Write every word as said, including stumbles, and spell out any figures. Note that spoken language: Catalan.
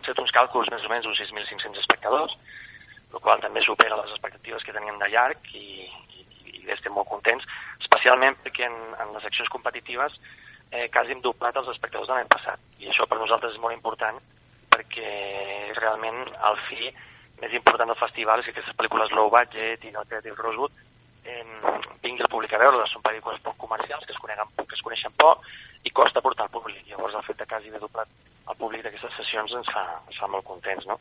fet uns càlculs més o menys uns sis mil cinc-cents espectadors, el qual també supera les expectatives que teníem de llarg i, i, i estem molt contents, especialment perquè en, en les seccions competitives eh, quasi hem doblat els espectadors de l'any passat. I això per nosaltres és molt important perquè realment al fi més important del festival és que aquestes pel·lícules low budget i el Creative Rosewood eh, vingui el públic a veure-les. Són pel·lícules poc comercials que es, coneguen, que es coneixen poc i costa portar al públic. Llavors el fet de quasi haver doblat el públic d'aquestes sessions ens fa, ens fa molt contents, no?